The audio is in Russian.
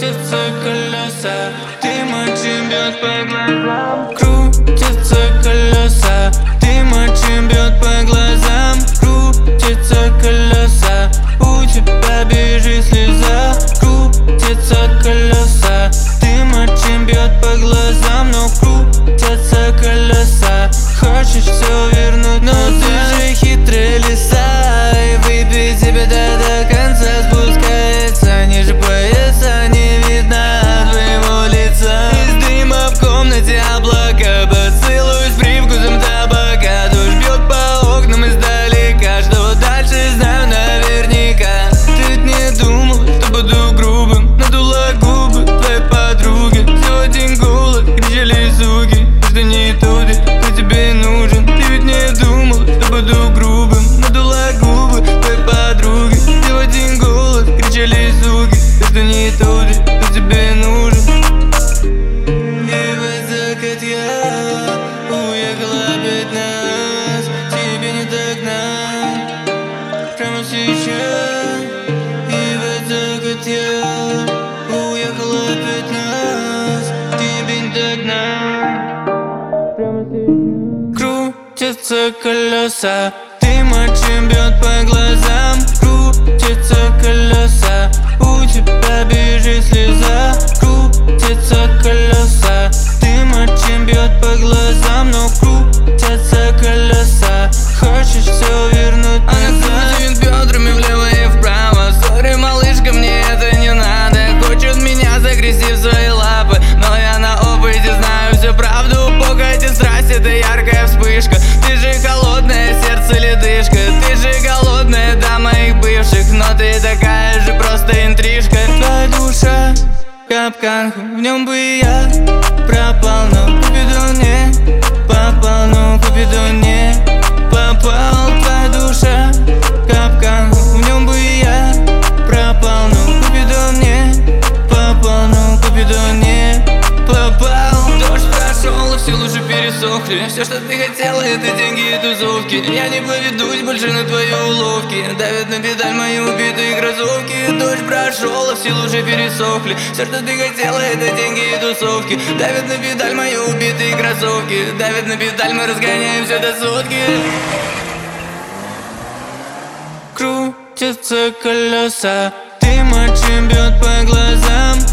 Крутятся колеса, дым бьет по глазам. Крутятся колеса, дым бьет по глазам. Крутятся колеса, у тебя бежит слеза. Крутятся колеса, дым бьет по глазам. Но крутятся колеса, хочешь все вернуть, но ты же хитрый лиса. И выпить тебе до конца спускается ниже пояса, не видно твоего лица. Из дыма в комнате облака, поцелуй с привкусом табака. Дождь бьет по окнам издалека, что дальше знаю наверняка. Ты ведь не думал, что буду грубым, надула губы твоей подруги. Сегодня голод, кричали суки, что не тот, кто тебе нужен. Ты ведь не думал, что буду грубым, надула губы твоей подруги. Сегодня голод, кричали суки, что не тот, кто тебе нужен. И в закат я уехала опять нас, тебе не догнать прямо сейчас. И в закат я уехала опять нас, тебе не догнать прямо сейчас. Крутятся колеса, дым бьет по глазам. Крутятся колеса, у тебя бежит слеза. Крутятся колеса, дым бьет по глазам. Но крутятся колеса, хочешь все вернуть назад. Она крутит бедрами влево и вправо. Сори, малышка, мне это не надо. Хочет меня загрести в свои лапы, но я на опыте знаю всю правду. Похоть и страсть — это яркая вспышка. Ты же холодное сердце ледышка. Ты же голодная до моих бывших, но ты такая же просто интрижка. Твоя душа капкан, в нем бы я пропал, но Купидон не попал, но Купидон не попал. Твоя душа капкан, в нем бы я пропал, но Купидон не попал, но Купидон не попал. Дождь прошел, и все лужи пересохли. Все, что ты хотела, это деньги и тусовки. Я не поведусь больше на твои уловки. Давят на педаль мои убитые кроссовки. Дождь прошел, и все лужи пересохли. Все, что ты хотела, это деньги и тусовки. Давят на педаль мои убитые кроссовки. Давят на педаль, мы разгоняемся до сотки. Крутятся колеса, дым бьет по глазам.